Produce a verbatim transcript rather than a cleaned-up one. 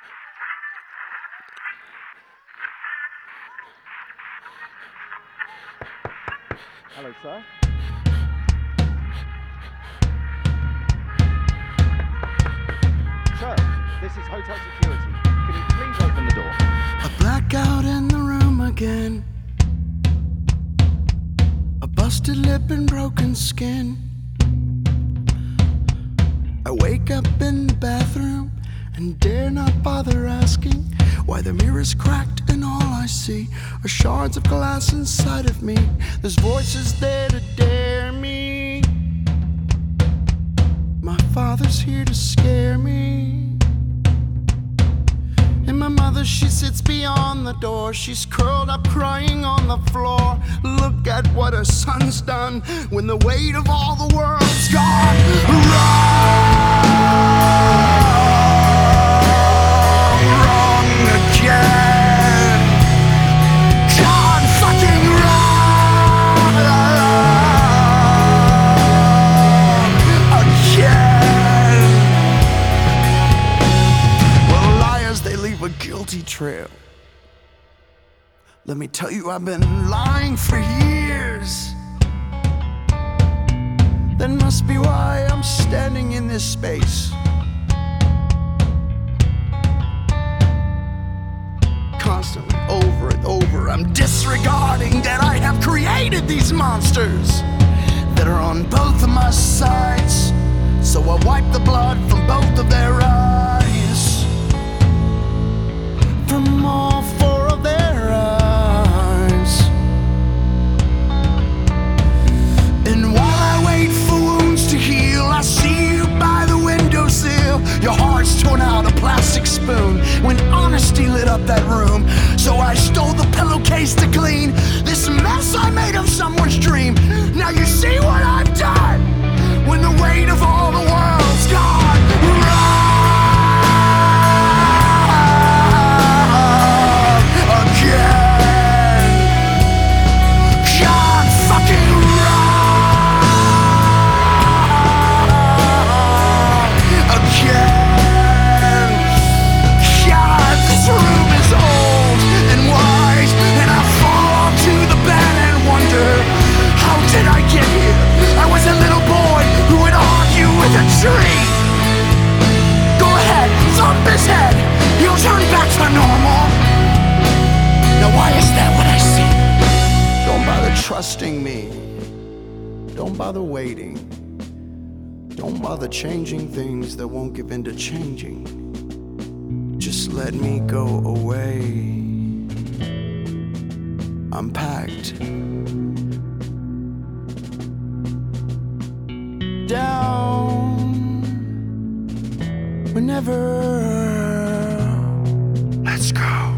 Hello, sir. Sir, this is hotel security. Can you please open the door? A blackout in the room again. A busted lip and broken skin. I wake up in the bathroom and dare not bother asking why the mirror's cracked and all I see are shards of glass inside of me. There's voices there to dare me. My father's here to scare me. And my mother, she sits beyond the door. She's curled up crying on the floor. Look at what her son's done when the weight of all the world's gone. Wrong, wrong again. Gone fucking wrong again. Well, liars, they leave a guilty trail. Let me tell you, I've been lying for years. That must be why I'm standing in this space. Constantly, over and over, I'm disregarding that I have created these monsters that are on both of my sides. So I wipe the blood from both of their eyes, from all four of their eyes. And while I wait for wounds to heal, I see you by the windowsill. Your heart's torn out a plastic spoon when honesty lit up that room. So I stole the pillowcase to clean this mess I made of someone's dream. Now you see what I've done when the weight of all the world's gone. Wrong again. Gone fucking wrong again. God, this room is old and wise, and I fall to the bed and wonder, how did I get here? I was a little boy who would argue with a tree. Go ahead, thump his head, he'll turn back to normal. Now why is that what I see? Don't bother trusting me. Don't bother waiting. Don't bother changing things that won't give in to changing. Just let me go away. I'm packed down whenever. Let's go.